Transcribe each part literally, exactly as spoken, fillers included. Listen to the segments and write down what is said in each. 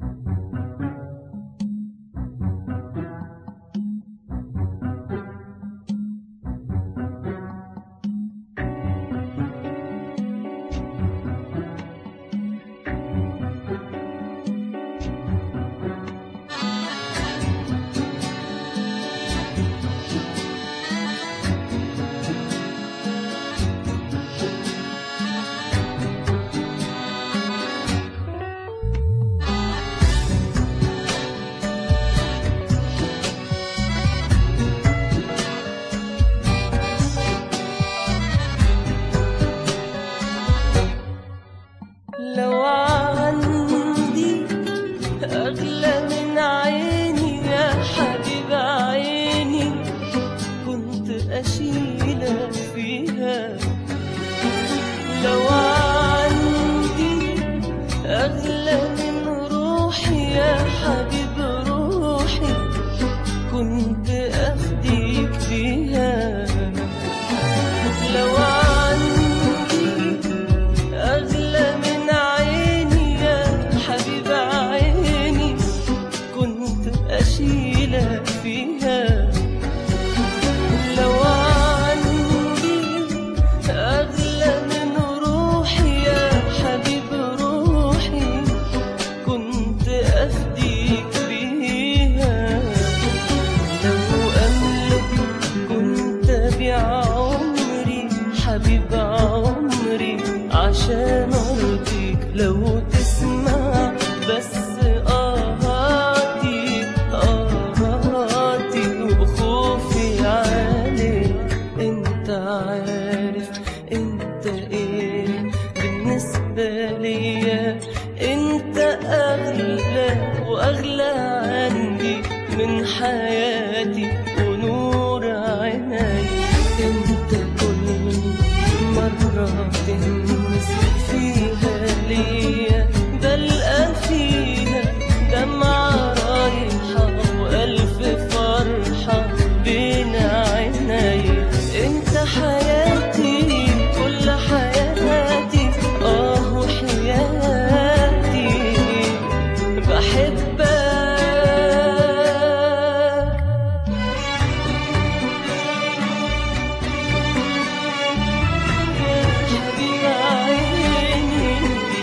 لو عندي أغلى من عيني يا حبيب عيني كنت أشيلك فيها. لو عندي أغلى من روحي يا حبيب روحي كنت أفديك فيها. لو فيها. لو عندي أغلى من روحي يا حبيب روحي كنت أفديك بيها. لو أملك كنت أبيع عمري حبيب عمري عشان أرضيك. لو تسمع بس انت ايه بالنسبة ليا، انت اغلى واغلى عندي من حياتي ونور عيني. انت كل مرة تهمس فيها ليا بلقى فيها دمعة رايحة والف فرحة بين عيني. انت حياتي كل حياتي اه وحياتي بحبك يا حبيب عيني.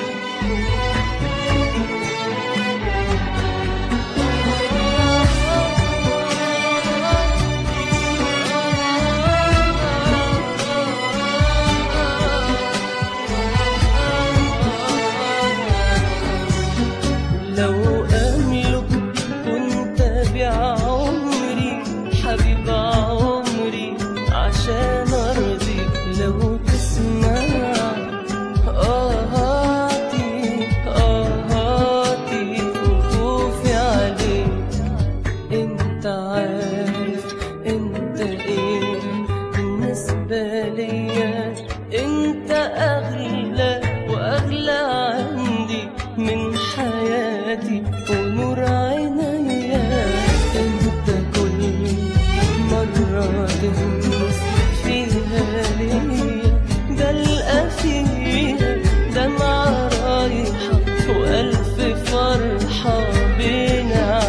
لو أملك كنت أبيع عمري حبيب عمري عشان أرضيك. لو تسمع آهاتي آهاتي وخوفي عليك. انت عارف انت ايه بالنسبة ليا، انت أغلى وأغلى عندي من حياتي ونور عينيا. انت كل مرة تهمس فيها ليا بلقى فيها دمعة رايحة وألف فرحة بين